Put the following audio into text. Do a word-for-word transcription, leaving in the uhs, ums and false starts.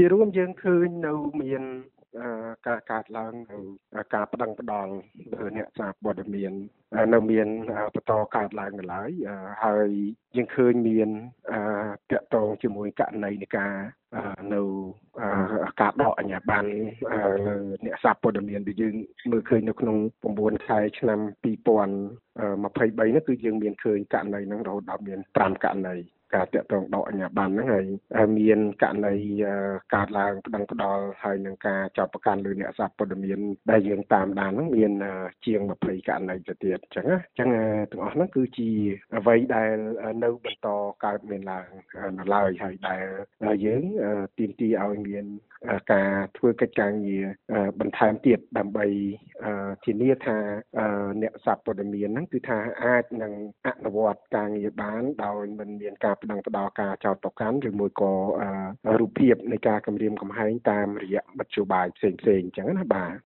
ជារួមយើងឃើញនៅមានការកាត់ឡើងនៅការផ្ដឹងផ្ដល់លើអ្នកសារព័ត៌មាននៅមានបន្តកើតឡើងនៅឡើយហើយយើងឃើញមានតាក់ទងជាមួយករណីនៃការនៅការដកអាជ្ញាប័ណ្ណលើអ្នកសារព័ត៌មានដែលយើងមើលឃើញនៅក្នុង9ខែឆ្នាំ2023នេះគឺយើងមានឃើញករណីហ្នឹងរហូតដល់មាន5ករណីការតាក់ទងដកអាជ្ញាប័ណ្ណហ្នឹងហើយមានករណីកើតឡើងផ្ដឹងផ្ដល់ហើយនឹងការចោទប្រកាន់លើអ្នកសារព័ត៌មានដែលយើងតាមដានហ្នឹងមានជាង20ករណីទៅទៀតអញ្ចឹងណាអញ្ចឹងទាំងអស់ហ្នឹងគឺជាអ្វីដែលនៅបន្តកើតមានឡើងនៅឡើយហើយដែលយើងទាមទារឲ្យមានការធ្វើកិច្ចការងារបន្ថែមទៀតដើម្បីធានាថាអ្នកសារព័ត៌មានហ្នឹងគឺថាអាចនឹងអនុវត្តការងារបានដោយមិនមានការផ្ដឹងផ្ដល់ការចោទប្រកាន់ឬមួយក៏រូបភាពនៃការគម្រាមកំហែងតាមរយៈមធ្យោបាយផ្សេងៗអញ្ចឹងណាបាទ